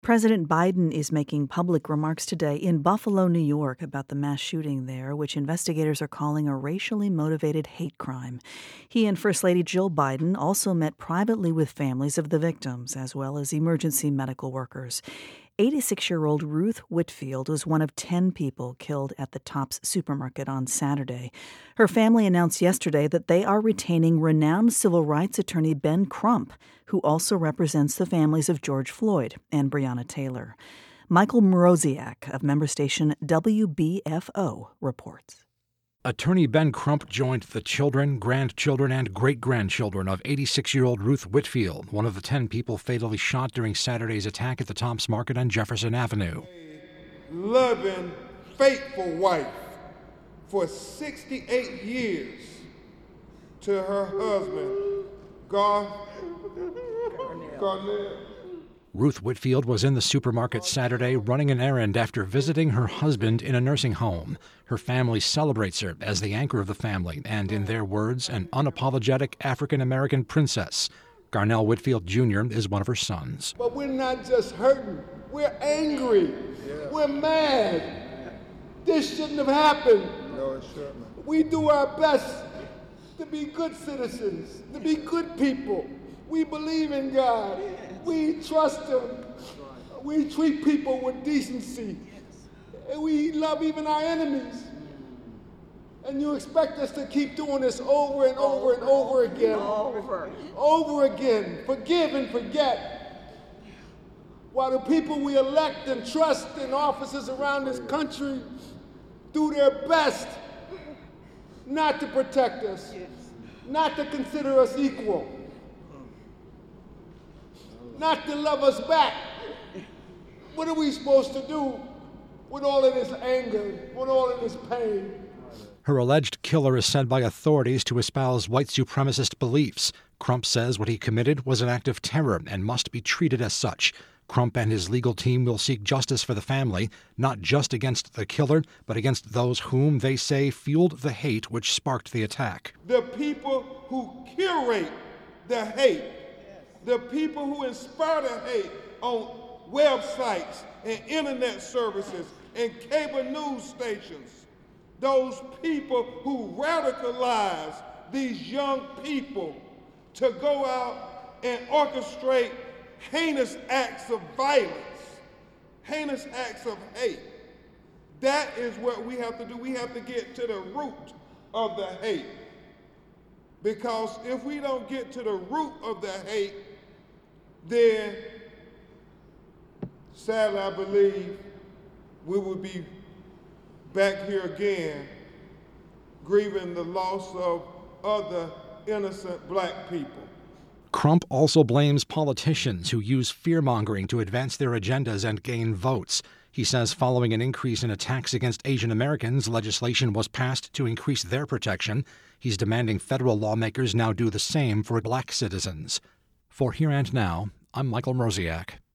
President Biden is making public remarks today in Buffalo, New York, about the mass shooting there, which investigators are calling a racially motivated hate crime. He and First Lady Jill Biden also met privately with families of the victims, as well as emergency medical workers. 86-year-old Ruth Whitfield was one of 10 people killed at the Tops supermarket on Saturday. Her family announced yesterday that they are retaining renowned civil rights attorney Ben Crump, who also represents the families of George Floyd and Breonna Taylor. Michael Mroziak of member station WBFO reports. Attorney Ben Crump joined the children, grandchildren, and great-grandchildren of 86-year-old Ruth Whitfield, one of the 10 people fatally shot during Saturday's attack at the Tops Market on Jefferson Avenue. A loving, faithful wife for 68 years to her husband, Garnell. Ruth Whitfield was in the supermarket Saturday running an errand after visiting her husband in a nursing home. Her family celebrates her as the anchor of the family and, in their words, an unapologetic African-American princess. Garnell Whitfield Jr. is one of her sons. But we're not just hurting. We're angry. We're mad. This shouldn't have happened. No, it shouldn't. We do our best to be good citizens, to be good people. We believe in God. We trust Him. We treat people with decency. And we love even our enemies. And you expect us to keep doing this over and over and over again. Over again. Forgive and forget. While the people we elect and trust in offices around this country do their best not to protect us, not to consider us equal, not to love us back. What are we supposed to do with all of this anger, with all of this pain? Her alleged killer is said by authorities to espouse white supremacist beliefs. Crump says what he committed was an act of terror and must be treated as such. Crump and his legal team will seek justice for the family, not just against the killer, but against those whom they say fueled the hate which sparked the attack. The people who curate the hate, the people who inspire the hate on websites and internet services and cable news stations, those people who radicalize these young people to go out and orchestrate heinous acts of violence, heinous acts of hate. That is what we have to do. We have to get to the root of the hate. Because if we don't get to the root of the hate, then sadly I believe we will be back here again grieving the loss of other innocent black people. Crump also blames politicians who use fear-mongering to advance their agendas and gain votes. He says following an increase in attacks against Asian Americans, legislation was passed to increase their protection. He's demanding federal lawmakers now do the same for black citizens. For Here and Now, I'm Michael Mroziak.